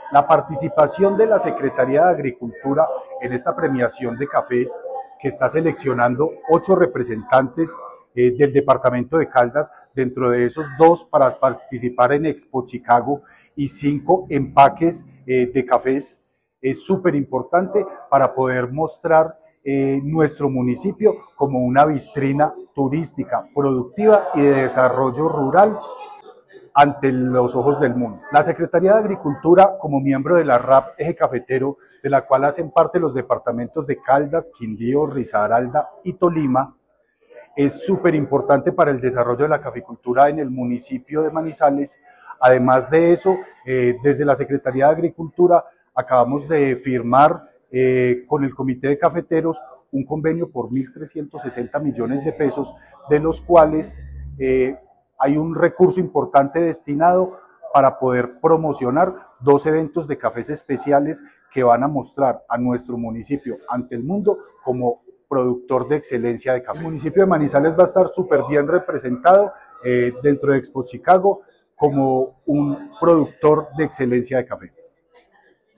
La participación de la Secretaría de Agricultura en esta premiación de cafés, que está seleccionando 8 representantes del departamento de Caldas, dentro de esos 2 para participar en Expo Chicago y 5 empaques de cafés, es súper importante para poder mostrar nuestro municipio como una vitrina turística, productiva y de desarrollo rural ante los ojos del mundo. La Secretaría de Agricultura, como miembro de la RAP Eje Cafetero, de la cual hacen parte los departamentos de Caldas, Quindío, Risaralda y Tolima, es súper importante para el desarrollo de la caficultura en el municipio de Manizales. Además de eso, desde la Secretaría de Agricultura acabamos de firmar con el Comité de Cafeteros un convenio por 1.360 millones de pesos, de los cuales hay un recurso importante destinado para poder promocionar 2 eventos de cafés especiales que van a mostrar a nuestro municipio ante el mundo como productor de excelencia de café. El municipio de Manizales va a estar súper bien representado dentro de Expo Chicago como un productor de excelencia de café.